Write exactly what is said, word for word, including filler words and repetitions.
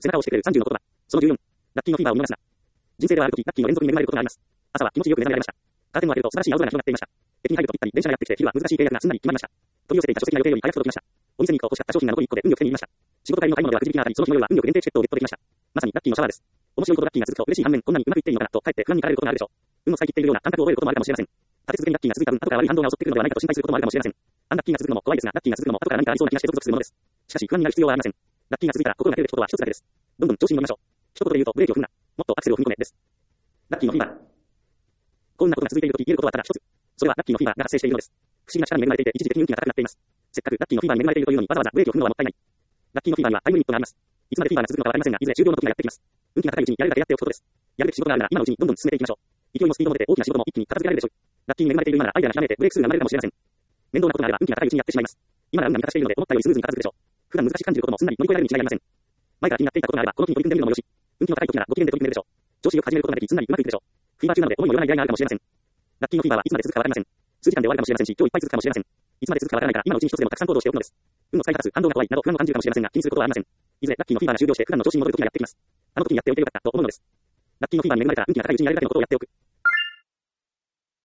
背中を押してくれるさんじゅうの言葉。そのじゅうよん。ラッキーのフィーバーを見逃すな。人生ではある時、ラッキーの連続に恵まれることがあります。朝は気持ちよく目覚められました。カーテンを開けると素晴らしい青空が広がっていました。駅に入るとぴったり電車がやってきて、昼は難しい契約がすんなり決まりました。取り寄せていた書籍が予定より早く届きました。お店に行こうとしちゃった商品が残りいっこで運よく手に入りました。仕事帰りの買い物ではくじ引きが当たり、その日の夜は運よく限定チケットをゲットできました。まさにラッキーのシャワーです。面白いことラッキーが続くと嬉しい反面、こんなにうまくいっていいのかなと、かえって不安に駆られることがあるでしょう。運を使い切っているような感覚を覚えることもあるかもしれません。立て続けにラッキーが続いた分、後から悪い反動が襲ってくるのではないかと心配することもあるかもしれません。アンラッキーが続くのも怖いですが、ラッキーが続くのも後から何かありそうな気がしてゾクゾクするものです。しかし不安になる必要はありません。ラッキーが続いたら心がけるべきことは一つだけです。どんどん調子に乗りましょう。一言で言うとブレーキを踏むな。もっとアクセルを踏み込めです。ラッキーのフィーバー。こんなことが続いているとき言えることはただ一つ。それはラッキーのフィーバーが発生しているのです。不思議な力に恵まれていて、一時的に運気が高くなっています。せっかくラッキーのフィーバーに恵まれているというのにわざわざブレーキを踏むのはもったいない。ラッキーのフィーバーにはタイムリミットがあります。いつまでフィーバーが続くのかわかりませんが、いずれ終了の時がやってきます。運気が高いうちにやるだけやっておくことです。やるべき仕事があるなら今のうちにどんどん進めていきましょう。勢いもスピードも出て大きな仕事も一気に片付けられるでしょう。ラッキーに恵まれている今ならアイデアがひらめいてブレイクスルーが生まれるかもしれません。面倒なことがあれば運気が高いうちにやってしまいます。今なら運が味方しているので思ったよりスムーズに片付くでしょう。普段難しく感じることもすんなり乗り越えられるに違いありません。前から気になっていたことがあればこの日に取り組んでみるのもよし。運気の高い時ならご機嫌で取り組めるでしょう。調子よく始めることができすんなりうまくいくでしょう。フィーバー中なので思いもよらない出会いがあるかもしれません。ラッキーのフィーバーはいつまで続くかわかりません。数時間で終わるかもしれませんし、今日いっぱい続くかもしれません。いつまで続くかわからないから今のうちに一つでもたくさん行動しておくのです。運の使い果たす、反動が怖いなど不安を感じるかもしれませんが、気にすることはありません。いずれラッキーのフィーバーが終了して普段の調子に戻る時がやってきます。あの時にやっておいてよかったと思うのです。ラッキーのフィーバーに恵まれたら運気が高いうちにやれるだけのことをやっておく。